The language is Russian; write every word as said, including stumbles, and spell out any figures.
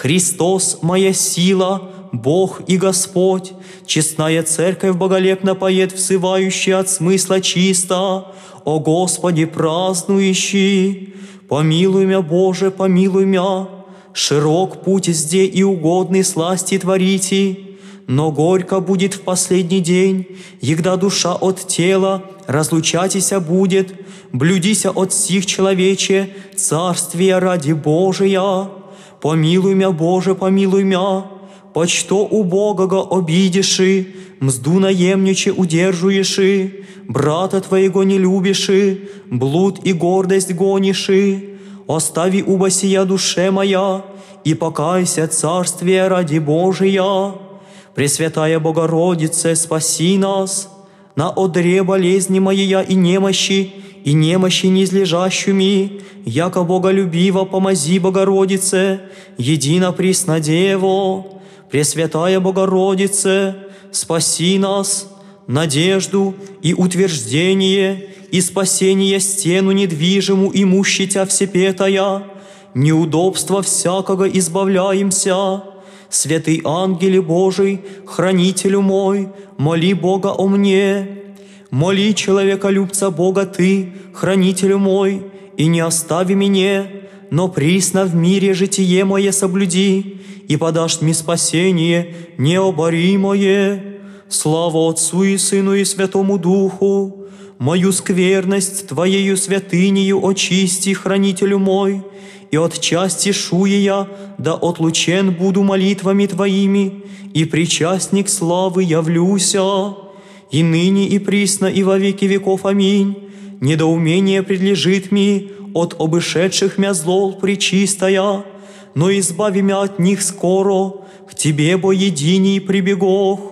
Христос — моя сила, Бог и Господь, честная церковь боголепно поет, взывающая от смысла чисто: «О Господи, празднующий! Помилуй мя, Боже, помилуй мя! Широк путь сде и угодный сласти творите, но горько будет в последний день, егда душа от тела разлучатися будет, блюдися от сих человече, царствия ради Божия. Помилуй мя, Боже, помилуй мя! Почто убогого обидиши, мзду наемниче удержуеши, брата твоего не любиши, блуд и гордость гониши. Остави уба сия душе моя, и покайся, царствие ради Божия. Пресвятая Богородице, спаси нас, на одре болезни моей и немощи, и немощи неизлежащими, яко боголюбиво помози, Богородице, едино присно Дево. Пресвятая Богородице, спаси нас, надежду и утверждение, и спасение стену недвижиму имущи Тя всепетая, неудобства всякого избавляемся. Святый ангеле Божий, хранителю мой, моли Бога о мне. Моли человеколюбца Бога Ты, хранителю мой, и не остави меня, но присно в мире житие мое соблюди, и подашь мне спасение необоримое. Слава Отцу и Сыну и Святому Духу! Мою скверность Твоею святынею очисти, хранителю мой, и от части шуя, да отлучен буду молитвами Твоими, и причастник славы явлюся, и ныне, и присно, и во веки веков. Аминь. Недоумение предлежит ми от обышедших мя злол пречистая, но избави мя от них скоро, к Тебе, бо единий прибегох.